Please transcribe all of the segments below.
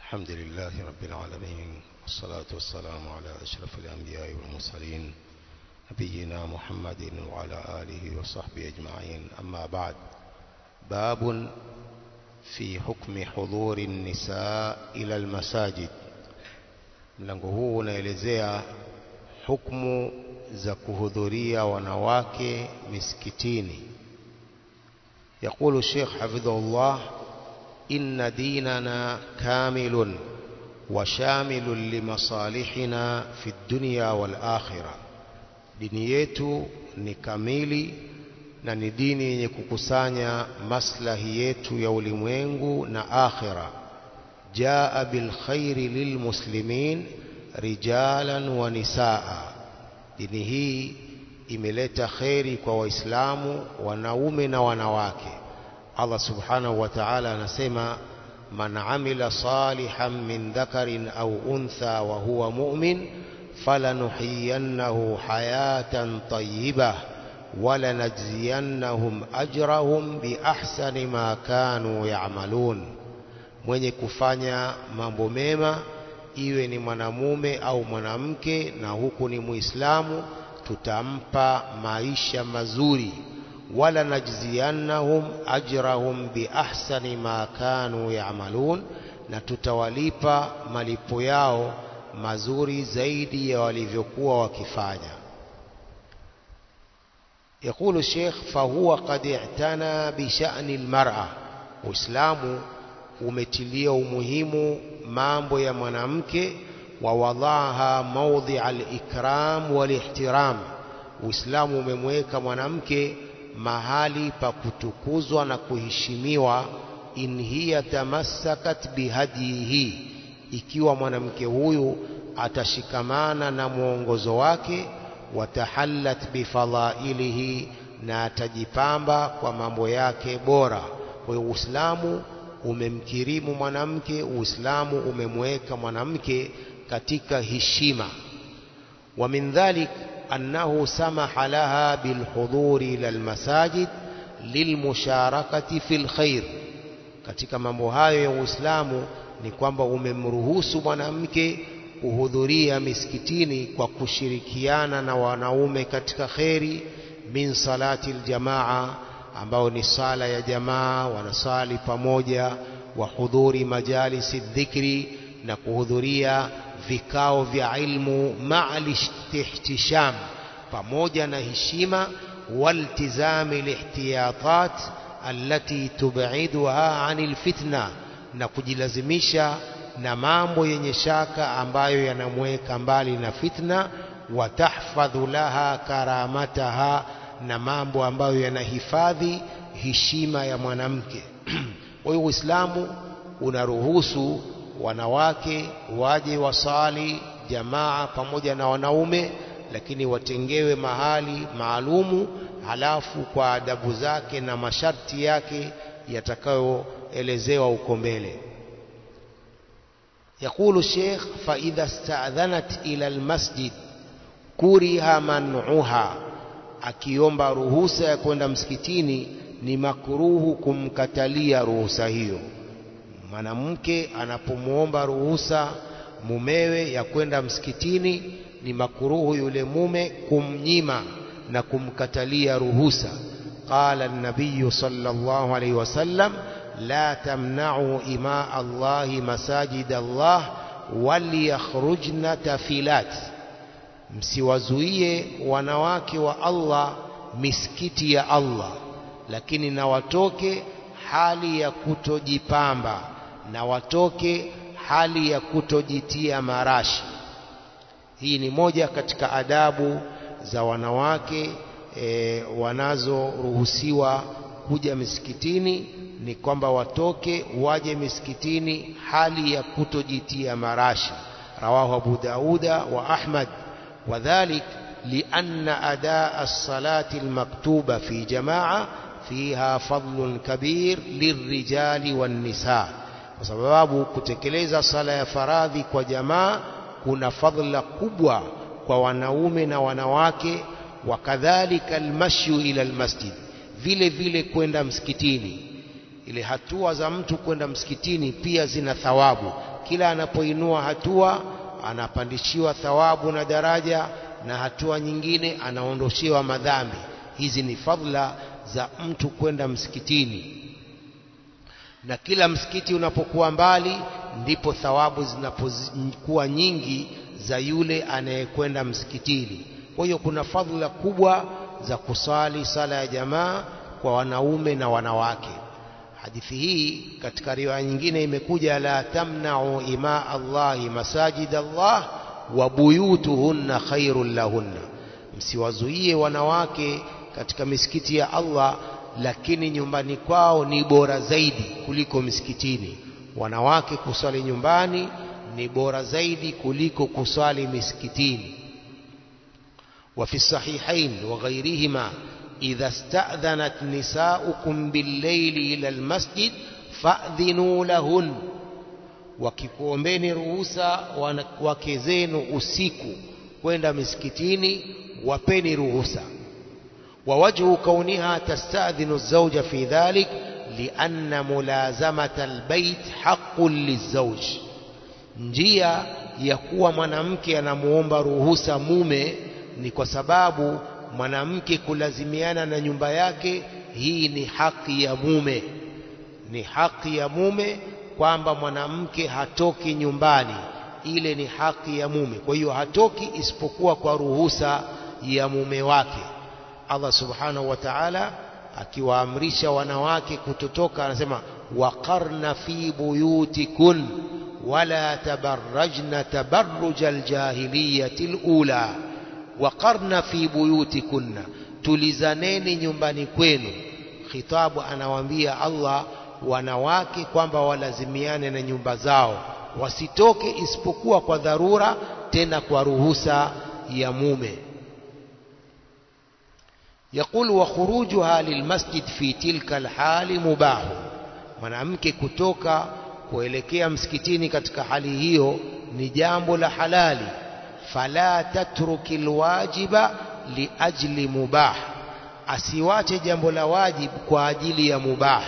الحمد لله رب العالمين، والصلاة والسلام على أشرف الأنبياء والمرسلين نبينا محمد وعلى آله وصحبه أجمعين. أما بعد، باب في حكم حضور النساء إلى المساجد. mlango huu unaelezea hukumu za kuhudhuria wanawake misikitini. يقول الشيخ حفظه الله: إن ديننا كامل وشامل لمصالحنا في الدنيا والآخرة. dini yetu ni kamili na ni dini yenye kukusanya maslahi yetu ya ulimwengu na akhira. jaa bil khairi lil muslimin rijalan wa nisaa. dini hii imeleta khairi kwa waislamu wanaume na wanawake. Allah subhanahu wa ta'ala anasema: man amila salihan min dhakarin aw untha wa huwa mu'min falanuhyiyannahu hayatan tayyibah walanajziyannahum ajrahum bi ahsani ma kanu ya'malun. mwenye kufanya mambo mema, iwe ni mwanamume au mwanamke, na huku ni muislamu, tutampa maisha mazuri. wala najziyannahum ajrahum bi ahsani ma kanu ya'malun, na tutawalipa malipo yao mazuri zaidi ya walivyokuwa wakifanya. يقول الشيخ: فهو قد اعتنى بشأن المرأة. Uislamu umetilia umuhimu mambo ya mwanamke, wa wadhaha mawdhi' al-ikram wal-ihtiram. Uislamu umemweka mwanamke mahali pa kutukuzwa na kuheshimiwa. in hiya tamassakat bihadihi, ikiwa mwanamke huyu atashikamana na mwongozo wake. watahallat bifadhailihi, na atajipamba kwa mambo yake bora. Kwa hiyo Uislamu umemkirimu mwanamke, Uislamu umemweka mwanamke katika heshima. wa min dhalik أنه سمح لها بالحضور إلى المساجد للمشاركة في الخير. katika mambo hayo ya Uislamu ni kwamba umemruhusu mwanamke kuhudhuria misikitini kwa kushirikiana na wanaume katika khairi. min salati aljamaa, ambao ni sala ya jamaa, wanasali pamoja. wa hudhuri majalisi dhikri, na kuhudhuria vikao vya ilmu. ma'al ihtisham, pamoja na heshima. waltizami lihtiyatat allati tub'iduha 'anil fitna, na kujilazimisha na mambo yenye shaka ambayo yanamweka mbali na fitna. watahfadhu laha karamataha, na mambo ambayo yanahifadhi heshima ya mwanamke. kwa hiyo Uislamu unaruhusu wanawake waje wasali jamaa pamoja na wanaume, lakini watengewe mahali maalumu, halafu kwa adabu zake na masharti yake yatakayoelezewa huko mbele. يقول الشيخ: فإذا استأذنت إلى المسجد كره منعها. akiomba ruhusa ya kwenda msikitini ni makruhu kumkatalia ruhusa hiyo. mwanamke anapomuomba ruhusa mumewe ya kwenda msikitini, ni makruhu yule mume kumnyima na kumkatalia ruhusa. qala an-nabiy sallallahu alayhi wasallam: la tamna'u ima Allahi masajid Allah waliyakhrujna tafilat. msiwazuie wanawake wa Allah misikiti ya Allah, lakini na watoke hali ya kutojipamba, na watoke hali ya kutojitia marashi. hii ni moja katika adabu za wanawake wanazoruhusiwa kuja misikitini, ni kwamba watoke waje misikitini hali ya kutojitia marashi. rawahu Abu Dauda wa Ahmad. wadhalik lianna adaa as-salati al-maktuba fi jamaa fiha fadlun kabir lirrijali wan nisa, kwa sababu kutekeleza sala ya faradhi kwa jamaa kuna fadhila kubwa kwa wanaume na wanawake. wakadhalika almashyu ila almasjid, vile vile kwenda msikitini. ile hatua za mtu kwenda msikitini pia zina thawabu. kila anapoinua hatua anapandishiwa thawabu na daraja, na hatua nyingine anaondoshewa madhambi. Hizi ni fadhila za mtu kwenda msikitini, na kila msikiti unapokuwa mbali ndipo thawabu zinapokuwa nyingi za yule anayekwenda msikitini. Kwa hiyo kuna fadhila kubwa za kusali sala ya jamaa kwa wanaume na wanawake. Hadithi hii katika riwaya nyingine imekuja, la tamna'u ima Allahi masajid Allah wa buyutuhunna khairul lahunna, msiwazuie wanawake katika misikiti ya Allah, lakini nyumbani kwao ni bora zaidi kuliko misikitini. Wanawake kusali nyumbani ni bora zaidi kuliko kusali misikitini. Wa fi sahihain wa ghayrihima idha sta'dhanat nisa'ukum bil-layli ila al-masjid fa'dhinu lahun, wakikuombeni ruhusa wake zenu usiku kwenda misikitini, wapeni ruhusa. Wa wajhu kauniha tasta'dhinu az-zawja fi dhalik lianna mulazamata al-bayt haqqun liz-zawj, njia ya kuwa mwanamke anamuomba ruhusa mume ni kwa sababu mwanamke kulazimiana na nyumba yake, hii ni haki ya mume. Ni haki ya mume kwamba mwanamke hatoki nyumbani, ile ni haki ya mume. Kwa hiyo hatoki isipokuwa kwa ruhusa ya mume wake. Allah subhanahu wa ta'ala akiwaamrisha wanawake kutotoka anasema, waqarna fi buyutikun wala tabarrajna tabarrujal jahiliyatil ula. Waqarna fi buyutikunna, tulizaneni nyumbani kwenu. Khitabu anawaambia Allah wanawake kwamba walazimiane na nyumba zao, wasitoke isipokuwa kwa dharura, tena kwa ruhusa ya mume. Yaqulu wa khurujuha lilmasjid fi tilka alhali mubah, mwanamke kutoka kuelekea msikitini katika hali hiyo ni jambo la halali. Fala tatruki alwajiba liajli mubah, asiwache jambo la wajib kwa ajili ya mubah.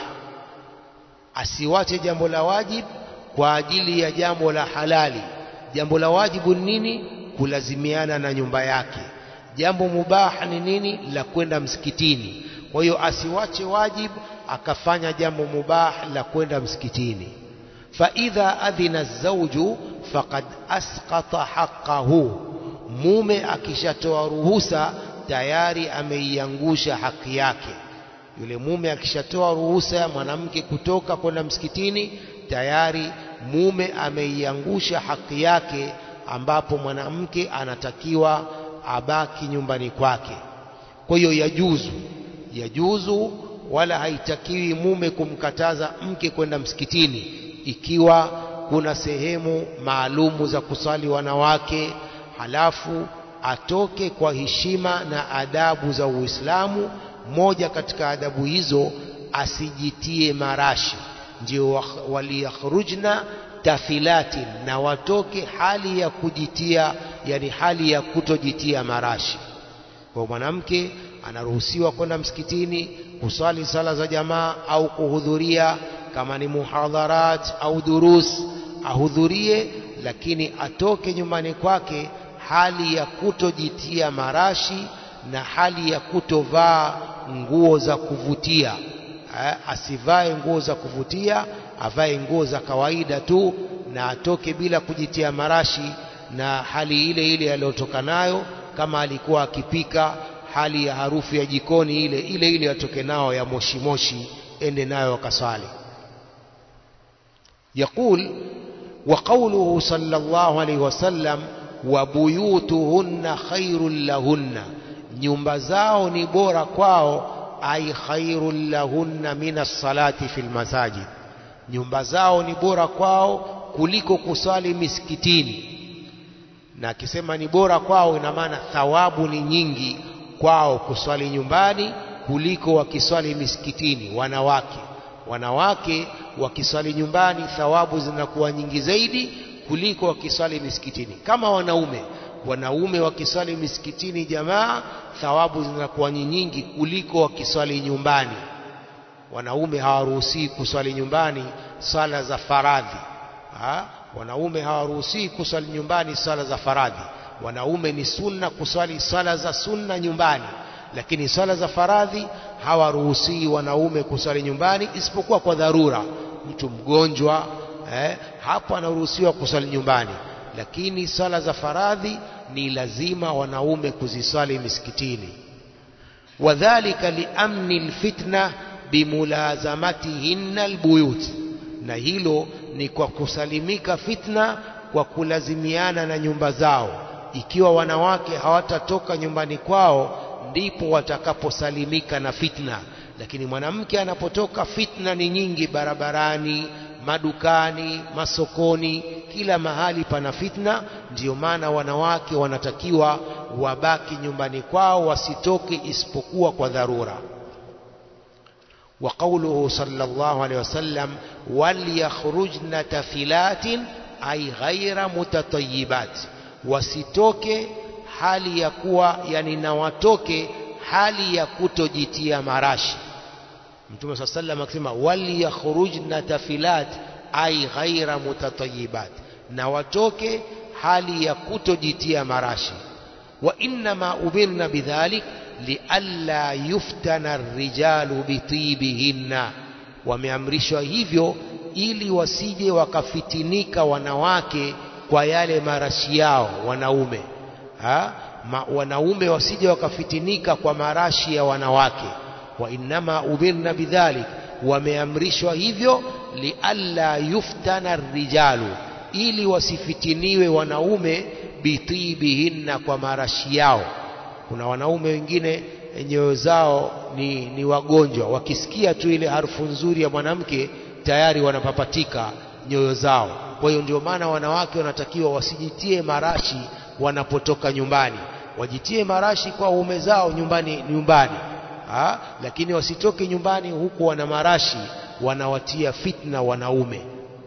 Asiwache jambo la wajib kwa ajili ya jambo la halali. Jambo la wajibu ni nini? Kulazimiana na nyumba yake. Jambo mubah ni nini? La kwenda msikitini. Kwa hiyo asiwache wajib akafanya jambo mubah la kwenda msikitini. Fa idha adhina az-zawju faqad asqata haqqahu, mume akishatoa ruhusa tayari ameiangusha haki yake. Yule mume akishatoa ruhusa ya mwanamke kutoka kwenda msikitini, tayari mume ameiangusha haki yake, ambapo mwanamke anatakiwa abaki nyumbani kwake. Kwa hiyo yajuzu, wala haitakiwi mume kumkataza mke kwenda msikitini ikiwa kuna sehemu maalumu za kusali wanawake, halafu atoke kwa heshima na adabu za Uislamu. Moja katika adabu hizo, asijitie marashi, ndio waliyakhrujna tafilatin, na watoke hali ya kujitia, yani hali ya kutojitia marashi. Kwa mwanamke anaruhusiwa kwenda msikitini kusali sala za jamaa au kuhudhuria, kama ni muhadharat au durus ahudhurie, lakini atoke nyumbani kwake hali ya kutojitia marashi na hali ya kutovaa nguo za kuvutia. Asivae nguo za kuvutia, avae nguo za kawaida tu, na atoke bila kujitia marashi, na hali ile ile aliyotoka nayo. Kama alikuwa akipika, hali ya harufu ya jikoni ile ile atoke nao ya moshi moshi, ende nayo akaswali. Yaqul wa qawluhu sallallahu alayhi wasallam wa buyutuhunna khairul lahunna, nyumba zao ni bora kwao, ay khairul lahunna minas salati fil masajid, nyumba zao ni bora kwao kuliko kusali misikitini. Na akisema ni bora kwao, ina maana thawabu ni nyingi kwao kuswali nyumbani kuliko wakiswali misikitini. Wanawake wakiswali nyumbani thawabu zinakuwa nyingi zaidi kuliko wakiswali misikitini. Kama wanaume wakiswali misikitini jamaa, thawabu zinakuwa nyingi kuliko wakiswali nyumbani. Wanaume hawaruhusi kuswali nyumbani sala za faradhi, wanaume hawaruhusi kusali nyumbani sala za faradhi. Wanaume ni sunna kusali sala za sunna nyumbani, lakini sala za faradhi hawaruhusi wanaume kusali nyumbani isipokuwa kwa dharura. Mtu mgonjwa hapo anaruhusiwa kusali nyumbani, lakini sala za faradhi ni lazima wanaume kuzisali misikitini. Wadhālika liamni alfitna bimulazamatihinna albuyut, na hilo ni kwa kusalimika fitna kwa kulazimiana na nyumba zao. Ikiwa wanawake hawatatoka nyumbani kwao ndipo watakaposalimika na fitna, lakini mwanamke anapotoka fitna ni nyingi, barabarani, madukani, masokoni, kila mahali pana fitna. Ndiyo maana wanawake wanatakiwa wabaki nyumbani kwao, wasitoke isipokuwa kwa dharura. Wa qawluhu sallallahu alayhi wasallam waliyakhrujna tafilatin ay ghayra mutatayyibat, wasitoke hali ya kuwa na watoke hali ya kutojitia marashi. Mtume sallallahu alayhi wasallam akisema waliyakhrujna tafilat ay ghayra mutatayyibat, na watoke hali ya kutojitia marashi. Wa inma umirna bidhalik lialla yuftana ar-rijalu bitibihinna, wameamrishwa hivyo ili wasije wakafitinika wanawake kwa yale marashi yao. Wanaume wasije wakafitinika kwa marashi ya wanawake. Wa inma umirna bidhalik, wameamrishwa hivyo lialla yuftana ar-rijalu, ili wasifitiniwe wanaume bitibihinna, kwa marashi yao. Kuna wanaume wengine nyoyo zao ni wagonjwa, wakisikia tu ile harufu nzuri ya mwanamke tayari wanapapatika nyoyo zao. Kwa hiyo ndio maana wanawake wanatakiwa wasijitie marashi wanapotoka nyumbani, wajitie marashi kwa waume zao nyumbani, lakini wasitoke nyumbani huku wana marashi, wanawatia fitna wanaume.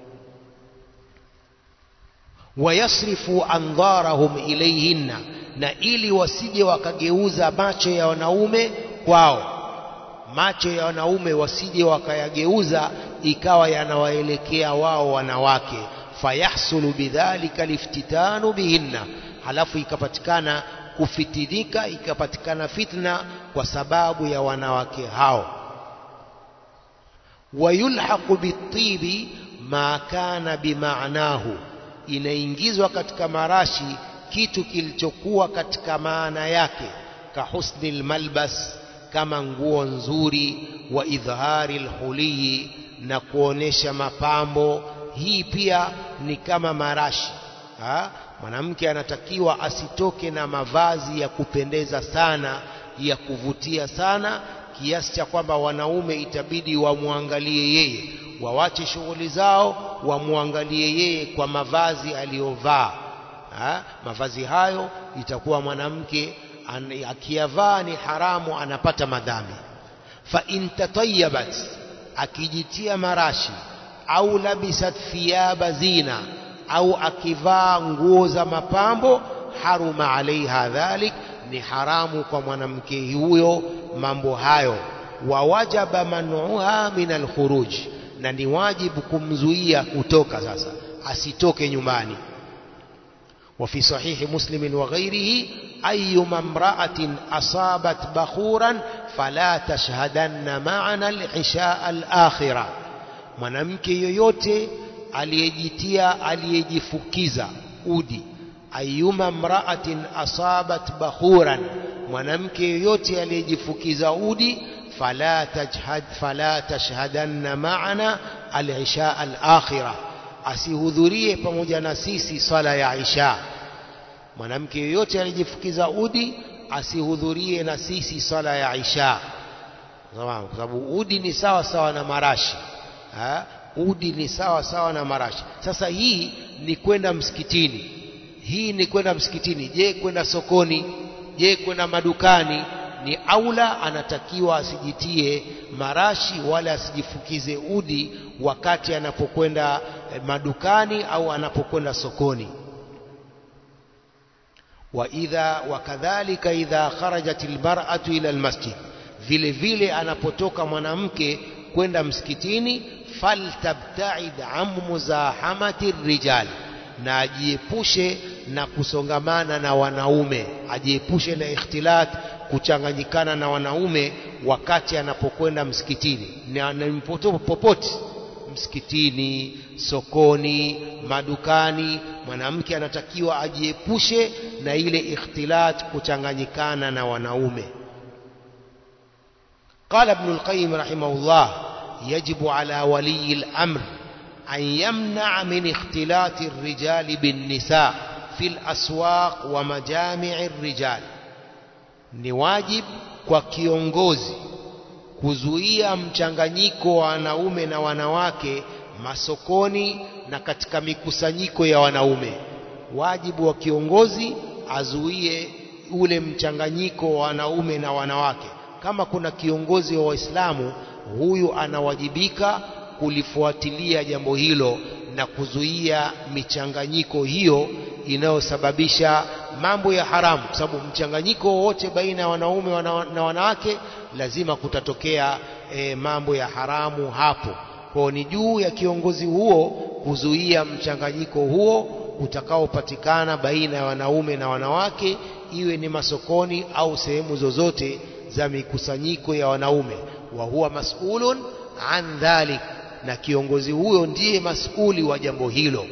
Wayasrifu andharahum ilayhinna, na ili wasije wakageuza macho ya wanaume kwao. Macho ya wanaume wasije wakayageuza ikawa yanawaelekea wao wanawake. Fayahsulu bidhalika liftitanu bihinna, halafu ikapatikana kufitinika, ikapatikana fitna kwa sababu ya wanawake hao. Wayulhaqu bitibi ma kana bimaanahu, inaingizwa katika marashi kitu kilichokuwa katika maana yake. Kahusni almalbas, kama nguo nzuri, wa idhari alhuliyi, na kuonesha mapambo. Hii pia ni kama marashi. Mwanamke anatakiwa asitoke na mavazi ya kupendeza sana, ya kuvutia sana, kiasi cha kwamba wanaume itabidi wamwangalie yeye, wawache shughuli zao, wamwangalie yeye kwa mavazi aliyovaa. Mavazi hayo itakuwa mwanamke akiyavaa ni haramu, anapata madhambi. Fa in tatayyabat, akijitia marashi, au labisat thiyaba zina, au akivaa nguo za mapambo, haruma alaiha dhalik, ni haramu kwa mwanamke huyo mambo hayo. Wa wajaba manuha min alkhuruj, na ni wajibu kumzuia kutoka, sasa asitoke nyumbani. وفي صحيح مسلم وغيره أيما امرأة أصابت بخورا فلا تشهدن معنا العشاء الآخرة, mwanamke yoyote aliyejifukiza udi. Ayyuma mra'atin asabat bakhuran, mwanamke yoyote aliyejifukiza udi, fala tashhadanna ma'ana al-isha al-akhirah, asihudhurie pamoja na sisi swala ya isha. Mwanamke yoyote aliyejifukiza udi asihudhurie na sisi swala ya isha, kwa sababu udi ni sawa sawa na marashi. Udi ni sawa sawa na marashi. Sasa hii ni kwenda msikitini, Je, kwenda sokoni? Je, kwenda madukani? Ni aula, anatakiwa asijitie marashi wala asijifukize udi wakati anapokwenda madukani au anapokwenda sokoni. Wakadhalika idha kharajat almar'atu ila almasjid, vile vile anapotoka mwanamke kwenda msikitini, faltabta'id an muzahamati rijal, na ajiepushe na kusongamana na wanaume, ajiepushe na ikhtilat, kuchanganyikana na wanaume wakati anapokwenda msikitini na popote, msikitini, sokoni, madukani. Mwanamke anatakiwa ajiepushe na ile ikhtilat, kuchanganyikana na wanaume. قال ابن القيم رحمه الله: يجب على ولي الأمر أن يمنع من اختلاط الرجال بالنساء في الأسواق ومجامع الرجال. ni wajib kwa kiongozi kuzuia mchanganyiko wa wanaume na wanawake masokoni na katika mikusanyiko ya wanaume. Wajibu wa kiongozi azuie ule mchanganyiko wa wanaume na wanawake. Kama kuna kiongozi wa Waislamu, huyu anawajibika kulifuatilia jambo hilo na kuzuia michanganyiko hiyo inayosababisha mambo ya haramu, kwa sababu mchanganyiko wote baina ya wanaume na wanawake lazima kutatokea mambo ya haramu hapo. Kwa ni juu ya kiongozi huo kuzuia mchanganyiko huo utakaopatikana baina ya wanaume na wanawake, iwe ni masokoni au sehemu zozote za mikusanyiko ya wanaume. Wa huwa mas'ulun an dhalik, na kiongozi huyo ndiye mas'uli wa jambo hilo.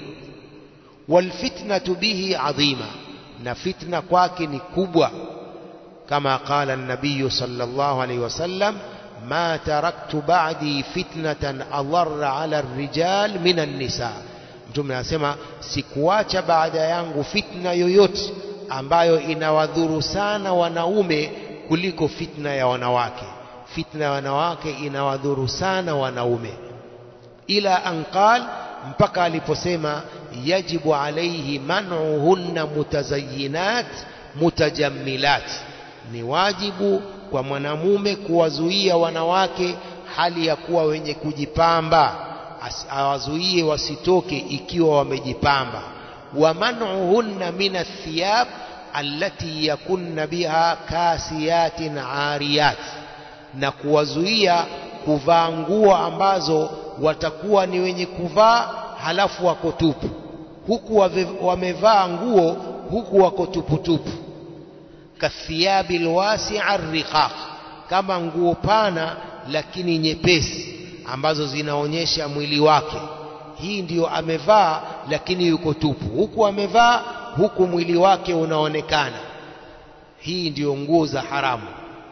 Wal fitnatu bihi adhima, na fitna kwake ni kubwa, kama qala an-nabiy sallallahu alayhi wasallam: ma taraktu ba'di fitnatan adharra 'ala ar-rijal min an-nisa. Mtume anasema sikuacha baada yangu fitna yoyote ambayo inawadhuru sana wanaume kuliko fitna ya wanawake. Fitna ya wanawake inawadhuru sana wanaume. Ila anqal, mpaka aliposema yajibu alayhi man'uhunna mutazayyinat mutajammilat, ni wajibu kwa mwanamume kuwazuia wanawake hali ya kuwa wenye kujipamba, awazuie wasitoke ikiwa wamejipamba. Wa man'uhunna min athiyab allati yakunna biha kasiyatin ariyat, na kuwazuia kuvaa nguo ambazo watakuwa ni wenye kuvaa halafu wako tupu, huku wamevaa nguo huku wako tupu tupu. Kathiyabil wasi'a riqaq, kama nguo pana lakini nyepesi ambazo zinaonyesha mwili wake. Hii ndiyo amevaa lakini yuko tupu, huku amevaa huku mwili wake unaonekana. Hii ndiyo nguo za haramu.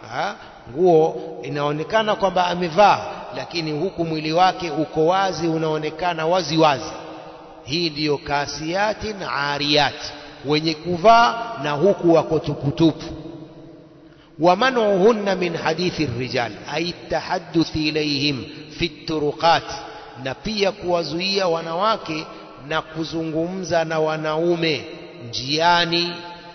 Nguo inaonekana kwamba amevaa, lakini huku mwili wake uko wazi, unaonekana wazi wazi. Hii ndiyo kasiyatin ariyat, wenye kuvaa na huku wako tuputupu. Wa manuhunna min hadithi rijal, ay tahadduthi ilayhim fi turuqat, na pia kuwazuia wanawake na kuzungumza na wanaume njiani,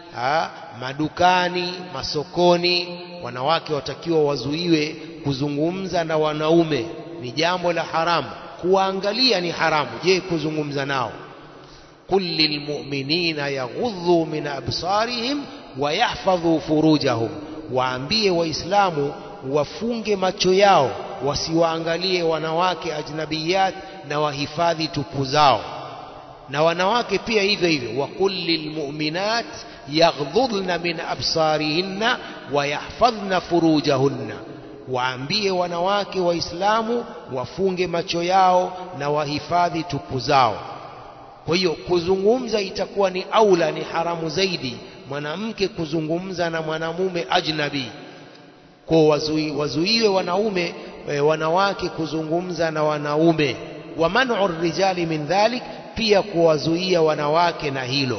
madukani, masokoni. Wanawake watakiwa wazuiwe kuzungumza na wanaume, ni jambo la haramu. Kuangalia ni haramu, je kuzungumza nao? Qul lilmu'minina yaghuddu min absarihim wa yahfadhu furujahum, waambie waislamu wafunge macho yao wasiwaangalie wanawake ajnabiyat, na wahifadhi tupu zao. Na wanawake pia hivyo hivyo, wa qul lilmu'minat yaghdudna min absarihinna wa yahfadhna furujahunna, waambie wanawake waislamu wafunge macho yao na wahifadhi tupu zao. Kwa hiyo kuzungumza itakuwa ni aula, ni haramu zaidi mwanamke kuzungumza na mwanamume ajnabi. Kwa wazuiwe wanawake kuzungumza na wanaume. Wa man'u rijali min dhalik, pia kuwazuia wanawake na hilo.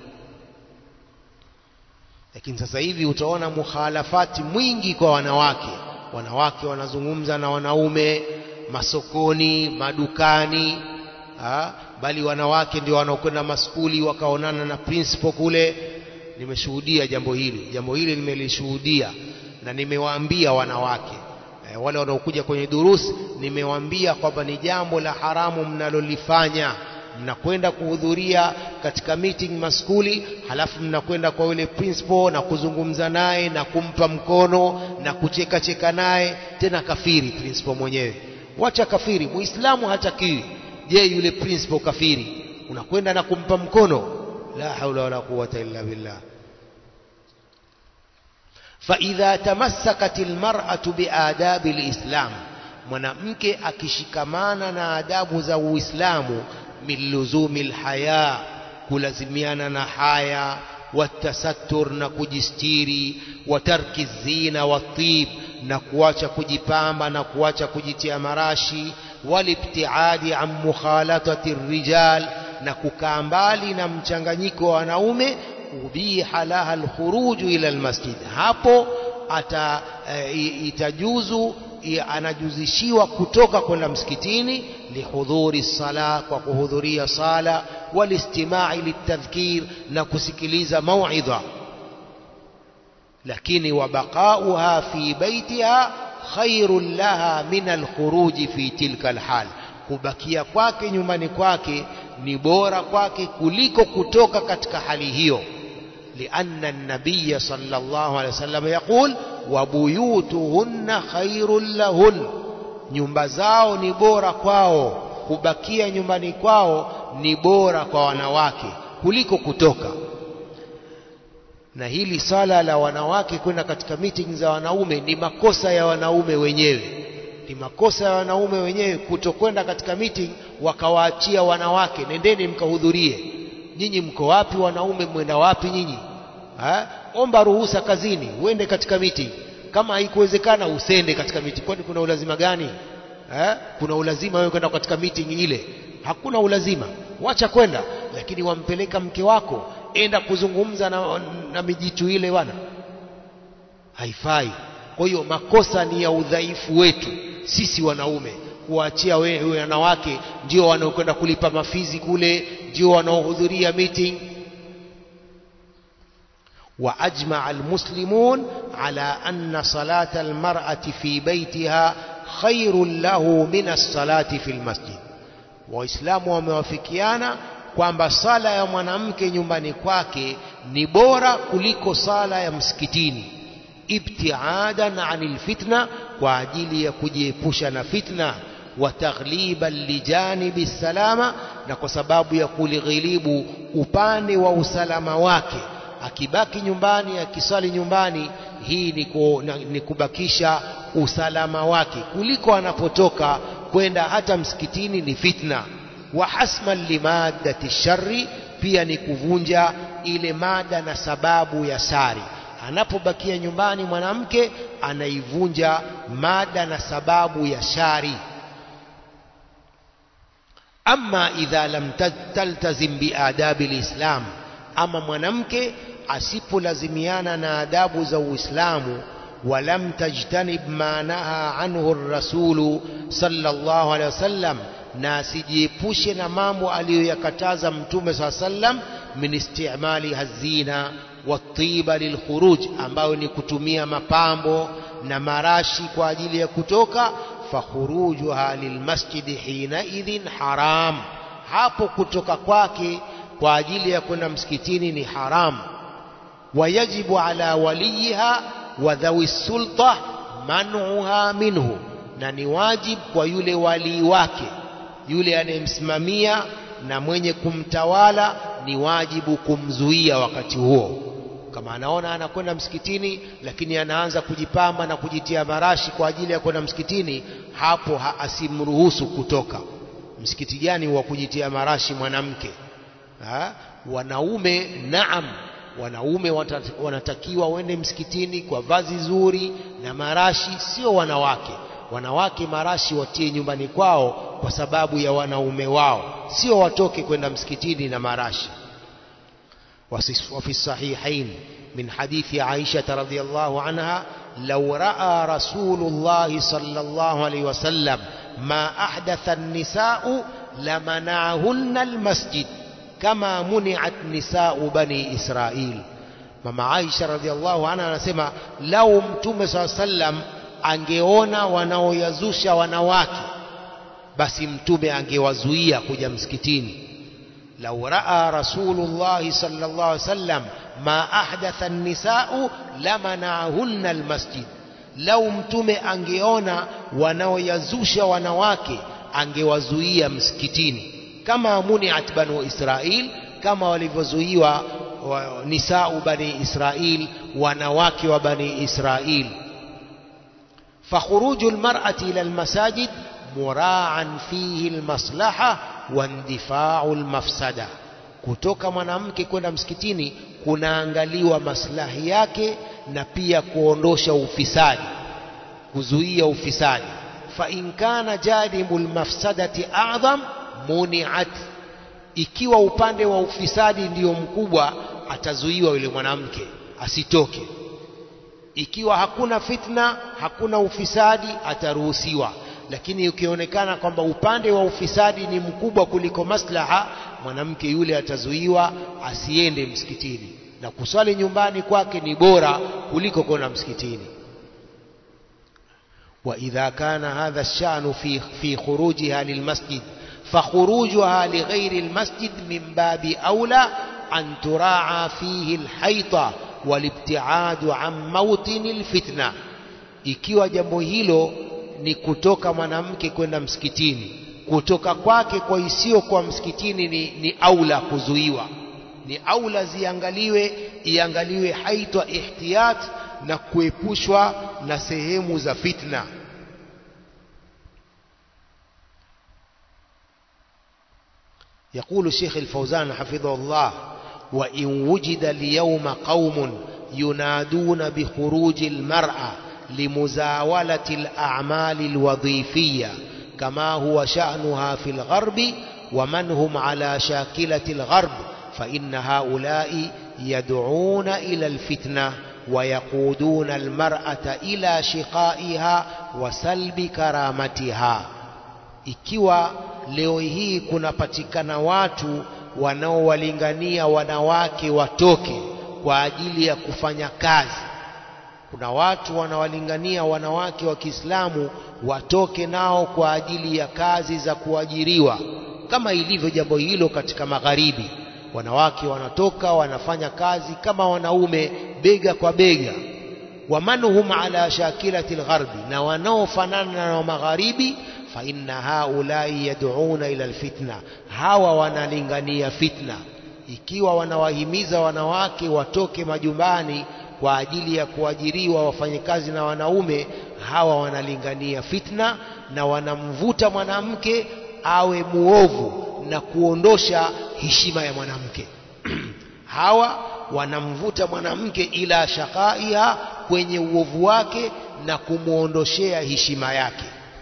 Lakini sasa hivi utaona mukhalafati mwingi kwa wanawake. Wanawake wanazungumza na wanaume masokoni, madukani, bali wanawake ndio wanaokwenda maskuli wakaonana na principal kule. Nimeshuhudia jambo hili nimelishuhudia, na nimewaambia wanawake wale wanaokuja kwenye durusi, nimewaambia kwamba ni jambo la haramu mnalolifanya. Mnakwenda kuhudhuria katika meeting maskuli, halafu mnakwenda kwa yule principal na kuzungumza naye na kumpa mkono na kucheka cheka naye, tena kafiri principal mwenyewe. wacha kafiri, muislamu hatakiwi. Je, yule principal kafiri unakwenda na kumpa mkono? La haula wala quwwata illa billah. فإذا تمسكت المرأة بآداب الإسلام, mwanamke akishikamana na adabu za Uislamu, min luzumil haya, kulazimiana na haya, watasattur, na kujistiri, watarki zina watib, na kuacha kujipamba na kuacha kujitia marashi, walibtiadi an mukhalatati rijal, na kukaa mbali na mchanganyiko wa wanaume, ubiha laha alkhuruju ila almasjid, hapo itajuzu, anajuzishiwa kutoka kwenda msikitini, lihudhuri sala, kwa kuhudhuria sala, walistimai litadhkir, na kusikiliza mauidha. lakini wabaqauha fi baitiha khairun laha min alkhuruji fi tilka alhal, kubakia kwake nyumbani kwake ni bora kwake kuliko kutoka katika hali hiyo. lianna an-nabiy sallallahu alayhi wasallam yaqul wa buyutuhunna khairun lahun, nyumba zao ni bora kwao, kubakia nyumbani kwao ni bora kwa wanawake kuliko kutoka. Na hili sala la wanawake kwenda katika meeting za wanaume ni makosa ya wanaume wenyewe, ni makosa ya wanaume wenyewe kutokwenda katika meeting wakawaachia wanawake, nendeni mkahudhurie. Nyinyi mko wapi wanaume? Mwenda wapi nyinyi? Omba ruhusa kazini uende katika meeting. Kama haikuwezekana usende katika meeting. Kwani kuna ulazima gani? Kuna ulazima wewe kwenda katika meeting ile? Hakuna ulazima, wacha kwenda. Lakini wampeleka mke wako, enda kuzungumza na mijitu ile wana, haifai. Kwa hiyo makosa ni ya udhaifu wetu sisi wanaume, kuachia wewe wanawake ndio wanaokwenda kulipa mafizi kule, ndio wanaohudhuria meeting. wa ajma almuslimun ala anna salata almar'ati fi baytiha khairun lahu min as-salati fi almasjid, waislamu wamewafikiana kwamba sala ya mwanamke nyumbani kwake ni bora kuliko sala ya msikitini, ibtiadan anil fitna, kwa ajili ya kujiepusha na fitna, wa taghliban lijanibi salama, na kwa sababu ya kulighilibu upande wa usalama wake. Akibaki nyumbani, akisali nyumbani, hii ni kubakisha usalama wake kuliko anapotoka kwenda hata msikitini, ni fitna. Wa hasman limaddati sharri, pia ni kuvunja ile mada na sababu ya sari. Anapobakia nyumbani mwanamke anaivunja mada na sababu ya shari. Amma idha lam taltazim biadabi lislam, ama mwanamke asipolazimiana na adabu za Uislamu, walam tajtanib ma naha anhu ar-rasulu sallallahu alayhi wasallam, na asijiepushe na mambo aliyoyakataza Mtume sallam, min istimali hazina watiba lilkhuruj, ambayo ni kutumia mapambo na marashi kwa ajili ya kutoka. Fakhurujuha lilmasjidi hina idhin haram, hapo kutoka kwake kwa ajili ya kwenda msikitini ni haram. Wayajibu ala waliha wa dhawi sulta man'uha minhu, na ni wajib kwa yule wali wake, yule anayemsimamia na mwenye kumtawala, ni wajibu kumzuia wakati huo. Kama anaona anakwenda msikitini lakini anaanza kujipamba na kujitia marashi kwa ajili ya kwenda msikitini, hapo asimruhusu kutoka. Msikiti gani wa kujitia marashi mwanamke? Wanaume, naam, wanaume wanatakiwa waende msikitini kwa vazi zuri na marashi, sio wanawake. Wanawake marashi watie nyumbani kwao kwa sababu ya wanaume wao, sio watoke kwenda msikitini na marashi. وفي الصحيحين من حديث عائشة رضي الله عنها لو رأى رسول الله صلى الله عليه وسلم ما أحدث النساء لمنعهن المسجد كما منعت نساء بني إسرائيل. Mama Aisha radhiallahu anha anasema, lau Mtume sallam angeona wanaoyazusha wanawake, basi Mtume angewazuia kuja msikitini. lau raa Rasulullah sallallahu alaihi wasallam ma ahdatha an-nisa'u lamana'ahunna al-masjid, lau mtume angeona wanaoyazusha wanawake angewazuia msikitini, kama muniat banu Israil, kama walivyozuiwa nisau bani Israil, wanawake wa bani Israil. فخروج المرأة إلى المساجد مراعا فيه المصلحة واندفاع المفسدة. kutoka mwanamke kwenda msikitini kunaangaliwa maslahi yake na pia kuondosha ufisadi, kuzuia ufisadi. fa in kana janibul mafsadati a'zam muni'at, ikiwa upande wa ufisadi ndio mkubwa atazuiwa yule mwanamke asitoke. Ikiwa hakuna fitna, hakuna ufisadi, ataruhusiwa. Lakini ukionekana kwamba upande wa ufisadi ni mkubwa kuliko maslaha, mwanamke yule atazuiwa asiende msikitini, na kuswali nyumbani kwake ni bora kuliko kwenda msikitini. wa idha kana hadha ash-sha'nu fi khurujiha lilmasjid fakhurujuha lighairi almasjid min babi aula an tura'a fihi alhayta walibtiadu an mawtin alfitna. Ikiwa jambo hilo ni kutoka mwanamke kwenda msikitini, kutoka kwake kwa isio kwa msikitini ni aula kuzuiwa, ni aula iangaliwe haitwa ihtiyat na kuepushwa na sehemu za fitna. يقول الشيخ الفوزان حفظه الله: وإن وجد اليوم قوم ينادون بخروج المرأة لمزاولة الأعمال الوظيفية كما هو شأنها في الغرب ومن هم على شاكلة الغرب، فإن هؤلاء يدعون إلى الفتنة ويقودون المرأة إلى شقائها وسلب كرامتها. Ikiwa leo hii kunapatikana watu wanaowalingania wanawake watoke kwa ajili ya kufanya kazi, kuna watu wanawalingania wanawake wa Kiislamu watoke nao kwa ajili ya kazi za kuajiriwa, kama ilivyo jambo hilo katika magharibi. Wanawake wanatoka wanafanya kazi kama wanaume bega kwa bega. Wamanhum ala shakilati algharbi, na wanaofanana na magharibi. Fa inna haulai yad'una ila alfitna, hawa wanalingania fitna. Ikiwa wanawahimiza wanawake watoke majumbani kwa ajili ya kuajiriwa wafanye kazi na wanaume, hawa wanalingania fitna na wanamvuta mwanamke awe muovu na kuondosha heshima ya mwanamke. Hawa wanamvuta mwanamke ila shaqaiha, kwenye uovu wake na kumuondoshea heshima yake.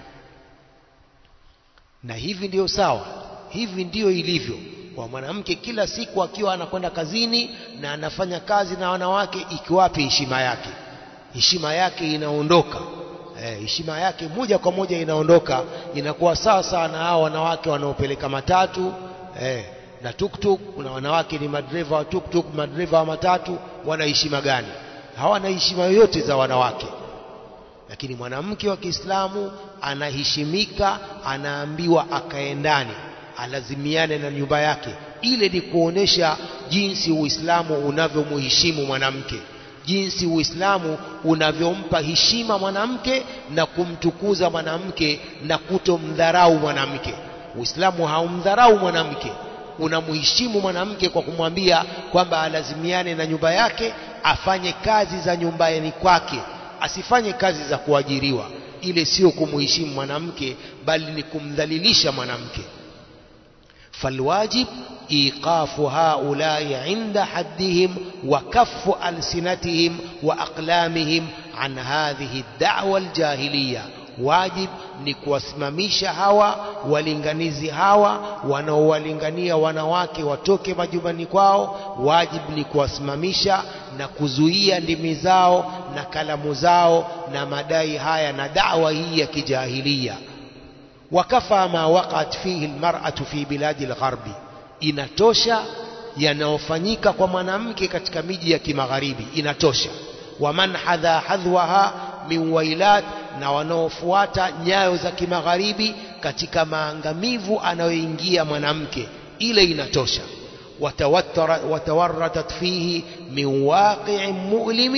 Na hivi ndio sawa, hivi ndio ilivyo kwa mwanamke. Kila siku akiwa anakwenda kazini na anafanya kazi na wanawake, ikiwapi heshima yake? Heshima yake inaondoka. Heshima yake moja kwa moja inaondoka, inakuwa sawa sawa na hao wanawake wanaopeleka matatu na tuktuk. Kuna wanawake ni madereva wa tuktuk, madereva wa matatu. Wana heshima gani? Hawana heshima yoyote za wanawake. Lakini mwanamke wa Kiislamu anaheshimika, anaambiwa akae ndani, alazimiane na nyumba yake. Ile ni kuonesha jinsi Uislamu unavyomheshimu mwanamke, jinsi Uislamu unavyompa heshima mwanamke na kumtukuza mwanamke na kutomdharau mwanamke. Uislamu haumdharau mwanamke, unamheshimu mwanamke kwa kumwambia kwamba alazimiane na nyumba yake, afanye kazi za nyumbani kwake, asifanye kazi za kuajiriwa. Ile sio kumheshimu mwanamke, bali ni kumdhalilisha mwanamke. فالواجب إيقاف هؤلاء عند حدهم وكف ألسنتهم وأقلامهم عن هذه الدعوة الجاهلية. واجب ni kuwasimamisha hawa walinganizi hawa wanaowalingania wanawake watoke majumbani kwao. Wajib ni kuwasimamisha na kuzuia ndimi zao na kalamu zao na madai haya na da'wa hii ya kijahilia. Wakafa ma waqat fihi almar'atu fi biladi algharbi, inatosha yanayofanyika kwa mwanamke katika miji ya kimagharibi, inatosha. Waman hadha hadhwaha min wailat, na wanaofuata nyayo za kimagharibi katika maangamivu anayoingia mwanamke, ile inatosha. Watawarratat fihi min waqi'in mu'limin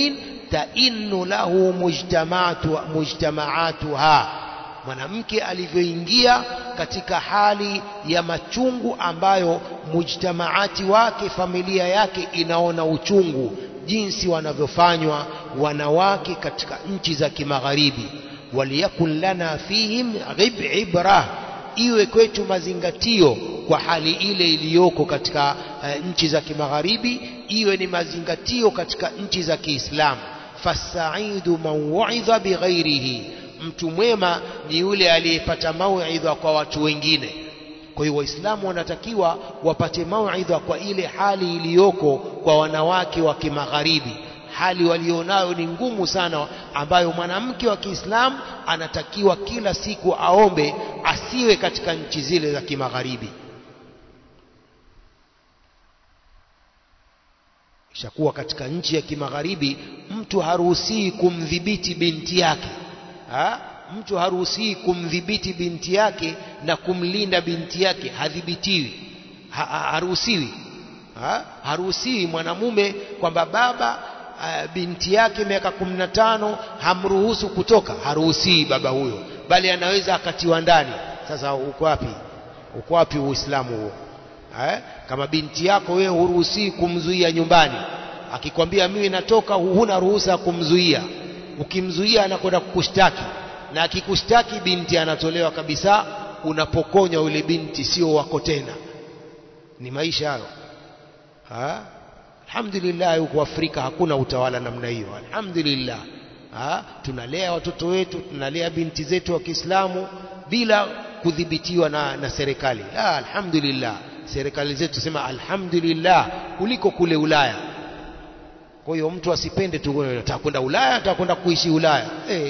tainnu lahu mujtamaatuha, mwanamke alivyoingia katika hali ya machungu ambayo mujtamaati wake, familia yake inaona uchungu jinsi wanavyofanywa wanawake katika nchi za kimagharibi. Waliyakun lana fihim ibra, iwe kwetu mazingatio kwa hali ile iliyoko katika nchi za kimagharibi, iwe ni mazingatio katika nchi za Kiislamu. Fasaidu man wa'idha bighairihi, mtu mwema ni yule aliyepata mauidha kwa watu wengine. Kwa hiyo Waislamu wanatakiwa wapate mauidha kwa ile hali iliyoko kwa wanawake wa kimagharibi. Hali walionayo ni ngumu sana, ambayo mwanamke wa Kiislamu anatakiwa kila siku aombe asiwe katika nchi zile za kimagharibi. Ishakuwa katika nchi ya kimagharibi mtu haruhusiwi kumdhibiti binti yake. Mtu haruhusiwi kumdhibiti binti yake na kumlinda binti yake, hadhibitiwi. Haruhusiwi. Haruhusiwi mwanamume kwamba baba binti yake miaka 15 hamruhusu kutoka, haruhusiwi baba huyo, bali anaweza akatiwa ndani. Sasa uko wapi Uislamu huo? Kama binti yako wewe huruhusiwi kumzuia nyumbani, akikwambia mimi natoka, huna ruhusa kumzuia. Ukimzuia anakwenda kukushtaki, na akikushtaki binti anatolewa kabisa, unapokonywa yule binti, sio wako tena. Ni maisha hayo. Alhamdulillah, huko Afrika hakuna utawala namna hiyo. Alhamdulillah, tunalea watoto wetu, tunalea binti zetu wa Kiislamu bila kudhibitiwa na serikali. Alhamdulillah, serikali zetu sema alhamdulillah kuliko kule Ulaya. Kwa hiyo mtu asipende tu utakwenda Ulaya, utakwenda kuishi Ulaya.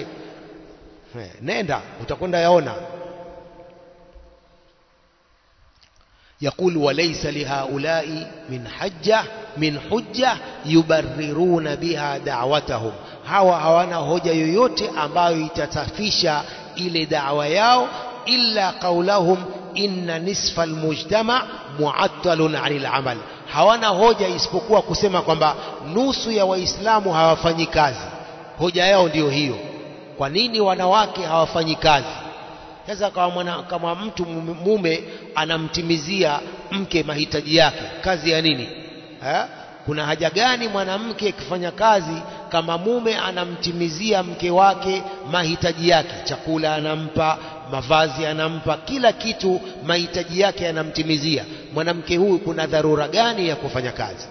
Nenda, utakwenda yaona. يقول وليس لهؤلاء من حجة يبررون بها دعوتهم, hawana hoja yoyote ambayo itatafisha ile da'wa yao, illa qawlahum inna nisfa almujtama mu'attalun 'anil amal. Hawana hoja isipokuwa kusema kwamba nusu ya Waislamu hawafanyi kazi. Hoja yao ndiyo hiyo. Kwa nini wanawake hawafanyi kazi? Sasa kama mtu mume anamtimizia mke mahitaji yake, kazi ya nini? Kuna haja gani mwanamke akifanya kazi kama mume anamtimizia mke wake mahitaji yake? Chakula anampa, mavazi anampa, kila kitu mahitaji yake anamtimizia. Mwanamke huyu kuna dharura gani ya kufanya kazi?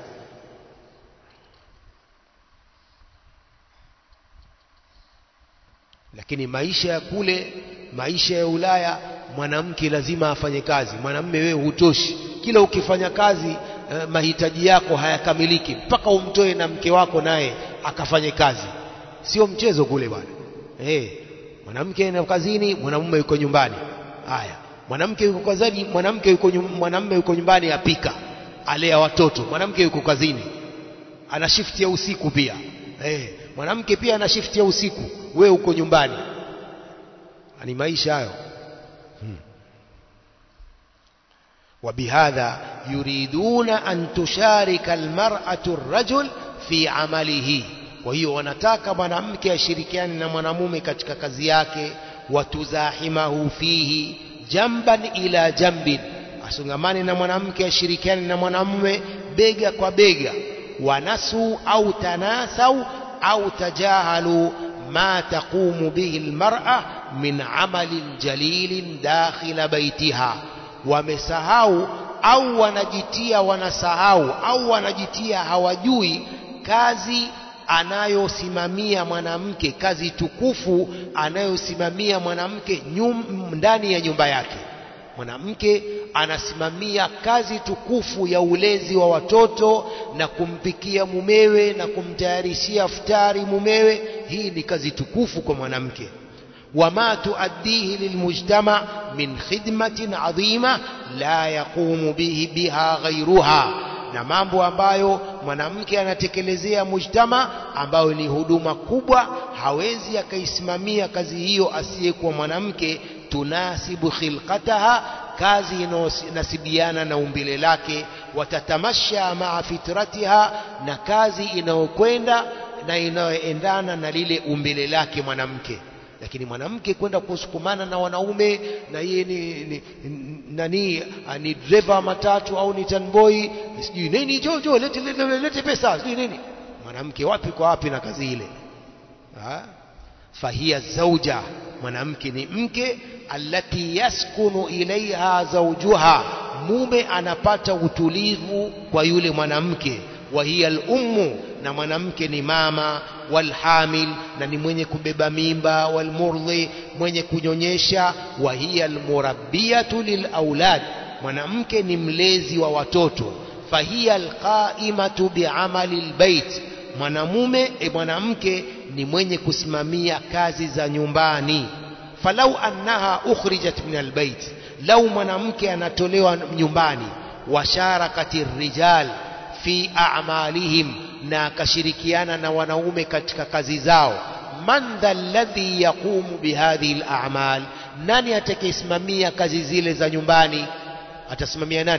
Lakini maisha ya kule, maisha ya Ulaya, mwanamke lazima afanye kazi. Mwanamume wewe hutoshi, kila ukifanya kazi mahitaji yako hayakamiliki, mpaka umtoe na mke wako naye akafanye kazi. Sio mchezo kule bwana. Mwanamke anaenda kazini, mwanamume yuko nyumbani. Haya, mwanamke yuko kazini, mwanamume yuko nyumbani apika, alea watoto. Mwanamke yuko kazini, ana shift ya usiku pia. Mwanamke pia ana shift ya usiku, wewe uko nyumbani. Ni maisha hayo. وبهذا يريدون أن تشارك المرأة الرجل في عمله. وهي wanataka mwanamke ashirikiane na mwanamume katika kazi yake, watuzahimahu fihi jamban ila jambin, asungamane na mwanamke, ashirikiane na mwanamume bega kwa bega. Wanasu au tanasau au tajahalu ma taqumu bihi almar'a min amalin jalilin dakhila baitiha. Wamesahau au wanasahau au wanajitia hawajui kazi anayosimamia mwanamke, kazi tukufu anayosimamia mwanamke ndani ya nyumba yake. Mwanamke anasimamia kazi tukufu ya ulezi wa watoto na kumpikia mumewe na kumtayarishia iftari mumewe. Hii ni kazi tukufu kwa mwanamke. وما تؤديه للمجتمع من خدمة عظيمة لا يقوم بها غيرها, na mambo ambayo mwanamke anatekelezea mujtama, ambayo ni huduma kubwa, hawezi akaisimamia kazi hiyo asiyekuwa mwanamke. Tunasibu khilqataha, kazi inasibiana na umbile lake. Watatamasha maa fitratiha, na kazi inayokwenda na inayoendana na lile umbile lake mwanamke. Lakini mwanamke kwenda kusukumana na wanaume, na yeye ni driver matatu au ni tanboy, sijui nini, jo lete pesa, sijui nini. Mwanamke wapi kwa wapi na kazi ile? Fahia zauja, mwanamke ni mke, allati yaskunu ilaiha zawjuha, mume anapata utulivu kwa yule mwanamke. Wa hiya al-ummu, na mwanamke ni mama, walhamil, na ni mwenye kubeba mimba, walmurdhi, mwenye kunyonyesha, wa hiya al-murabbiyatu lilaulad, mwanamke ni mlezi wa watoto. Fahiya al-qaimatu bi'amali al-bait, mwanamke ni mwenye kusimamia kazi za nyumbani. Falau annaha ukhrijat min al-bait, lau mwanamke anatolewa nyumbani, washarakati rijal fi a'malihim, na akashirikiana na wanaume katika kazi zao, man dha alladhi yaqumu bihadhihi al-a'mal, nani atakayesimamia kazi zile za nyumbani? Atasimamia nani?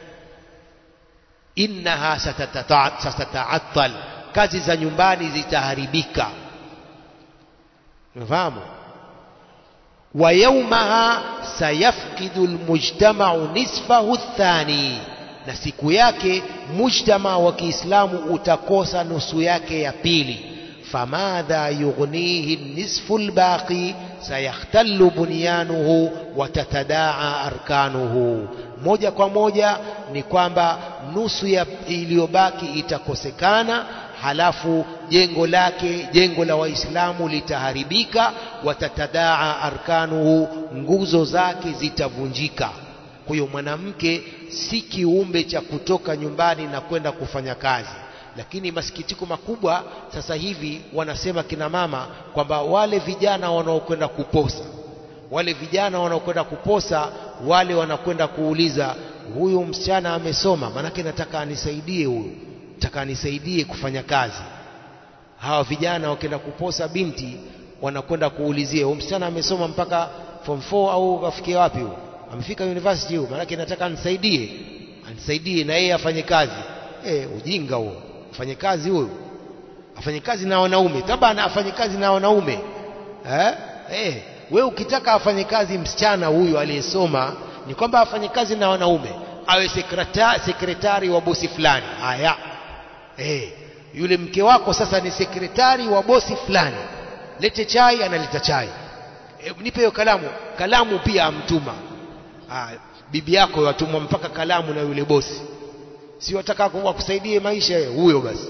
Innaha satata'attal, kazi za nyumbani zitaharibika. Unafahamu? Wa yawmaha sayafqidu al-mujtama'u nisfahu ath-thani, na siku yake mujtama wa Kiislamu utakosa nusu yake ya pili. Famadha yughnihi nisfu albaqi sayakhtallu bunyanuhu wa tatadaa arkanuhu, moja kwa moja ni kwamba nusu iliyobaki itakosekana, halafu jengo la Waislamu litaharibika, wa tatadaa arkanuhu, nguzo zake zitavunjika. Kwa hiyo mwanamke si kiumbe cha kutoka nyumbani na kwenda kufanya kazi. Lakini masikitiko makubwa sasa hivi wanasema kina mama kwamba wale vijana wanaokwenda kuposa, wale wanakwenda kuuliza, huyu msichana amesoma, manake nataka anisaidie kufanya kazi. Hawa vijana wakienda kuposa binti, wanakwenda kuulizia, huyu msichana amesoma mpaka form 4 au afikie wapi huyu? Amefika university huyu, maana nataka anisaidie na yeye afanye kazi. Ujinga huo. Afanye kazi huyu, afanye kazi na wanaume, tabana afanye kazi na wanaume. Wewe ukitaka afanye kazi msichana huyu aliyesoma, ni kwamba afanye kazi na wanaume, awe sekretari wa bosi fulani. Haya, yule mke wako sasa ni sekretari wa bosi fulani, lete chai, analeta chai. Nipe hiyo kalamu pia amtuma. Bibi yako watumwa mpaka kalamu na yule bosi. Si wataka kukusaidie maisha huyo basi.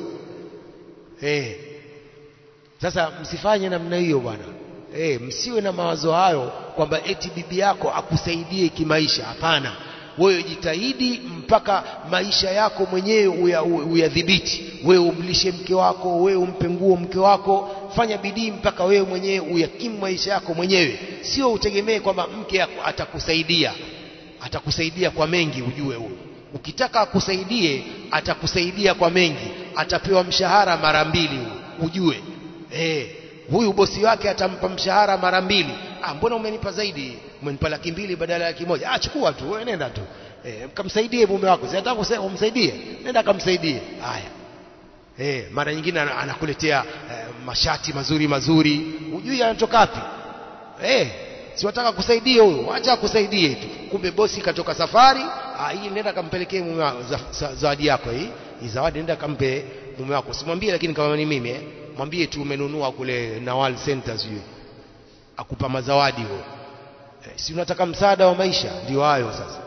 Sasa msifanye namna hiyo bwana. Msiwe na mawazo hayo kwamba eti bibi yako akusaidie kimaisha. Hapana. Wewe jitahidi mpaka maisha yako mwenyewe uyadhibiti. Wewe umlishe mke wako, wewe umpe nguo mke wako, fanya bidii mpaka wewe mwenyewe uyakimu maisha yako mwenyewe. Sio utegemee kwamba mke atakusaidia kwa mengi. Ujue huyo, ukitaka akusaidie atakusaidia kwa mengi, atapewa mshahara mara 2. Ujue huyu bosi wake atampa mshahara mara 2. Mbona umenipa zaidi? Umenipa 200,000 badala ya 1,000. Chukua tu, wewe nenda tu. Mkamsaidie mume wako. Sitaka umsaidie, nenda kamsaidie. Haya. Mara nyingine anakuletea mashati mazuri. Ujui anatoka wapi? Si wataka kusaidia huyo, acha kusaidie tu. Kumbe bosi katoka safari, hii nenda kampelekee mume wako zawadi yako hii zawadi, nenda kampe mume wako. Simwambie, lakini kama ni mimi mwambie tu umenunua kule Nawal Centers hiyo, akupa mazawadi huyo. Si unataka msaada wa maisha? Ndio hayo sasa.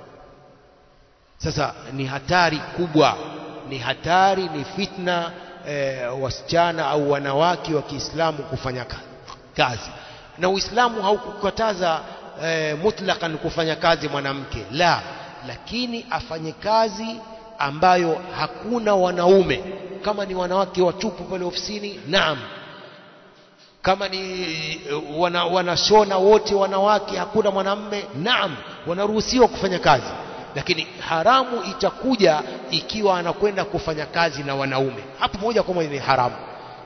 Sasa ni hatari kubwa, ni fitna wasichana au wanawake wa Kiislamu kufanya kazi. Na Uislamu haukukataza mutlaqan kufanya kazi mwanamke, la, lakini afanye kazi ambayo hakuna wanaume. Kama ni wanawake watupu pale ofisini, naam. Kama ni wanashona wote wanawake, hakuna mwanamume, naam, wanaruhusiwa kufanya kazi. Lakini haramu itakuja ikiwa anakwenda kufanya kazi na wanaume. Hapo moja kwa moja ni haramu.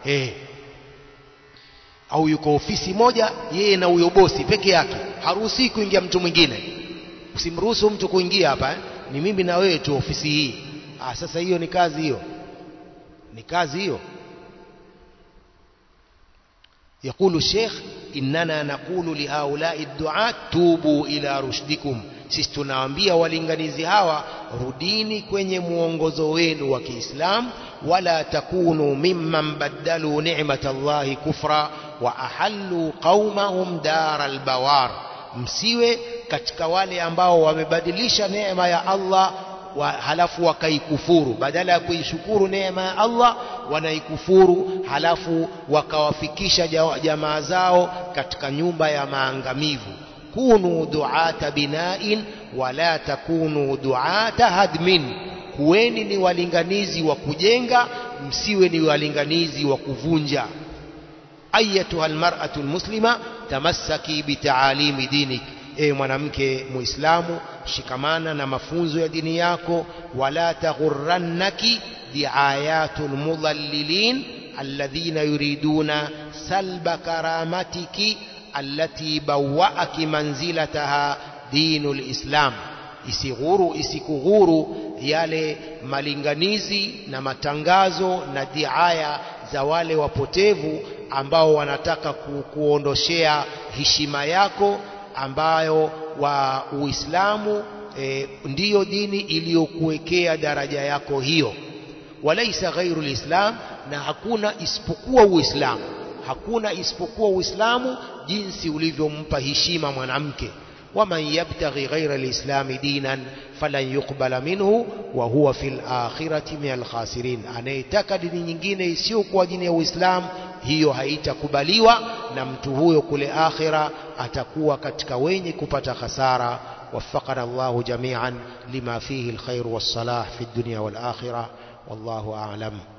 Au yuko ofisi moja yeye na huyo bosi peke yake, haruhusi kuingia mtu mwingine. Usimruhusu mtu kuingia hapa. Ni mimi na wewe tu ofisi hii. Sasa hiyo ni kazi hiyo? Ni kazi hiyo? يقول الشيخ إننا نقول لهؤلاء الدعاة توبوا إلى رشدكم sisi tunawaambia walinganizi hawa rudini kwenye muongozo wenu wa Kiislamu wala takunu mimman badalu ni'matallahi kufra wa ahallu qaumahum daral bawar msiwe katika wale ambao wamebadilisha neema ya Allah halafu wakaikufuru badala ya kuishukuru neema ya Allah wanaikufuru halafu wakawafikisha jamaa zao katika nyumba ya maangamivu kunu duata bina'in wala takunu duata hadmin kuweni ni walinganizi wa kujenga msiwe ni walinganizi wa kuvunja ayatuha almar'atu almuslima tamassaki bitaalimi dinik mwanamke muislamu shikamana na mafunzo ya dini yako wala taghurrannaki diayatul mudallilin alladhina yuriduna salba karamatiki allati bawwa'aki manzilataha dinul islam isikughuru yale malinganizi na matangazo na diaya za wale wapotevu ambao wanataka kuondoshea heshima yako ambayo wa Uislamu ndiyo dini iliyokuwekea daraja yako hiyo walaisa ghairu alislam na hakuna isipokuwa Uislamu hakuna isipokuwa Uislamu jinsi ulivyompa heshima mwanamke waman yabtaghi ghayra alislam dinan falan yuqbala minhu wa huwa fil akhirati minal khasirin anayetaka dini nyingine isiyokuwa dini ya Uislamu hiyo haitakubaliwa na mtu huyo kule akhira atakuwa katika wenye kupata hasara waffaqana Allahu jami'an lima fihi alkhair was salah fi dunya wal akhirah wallahu a'lam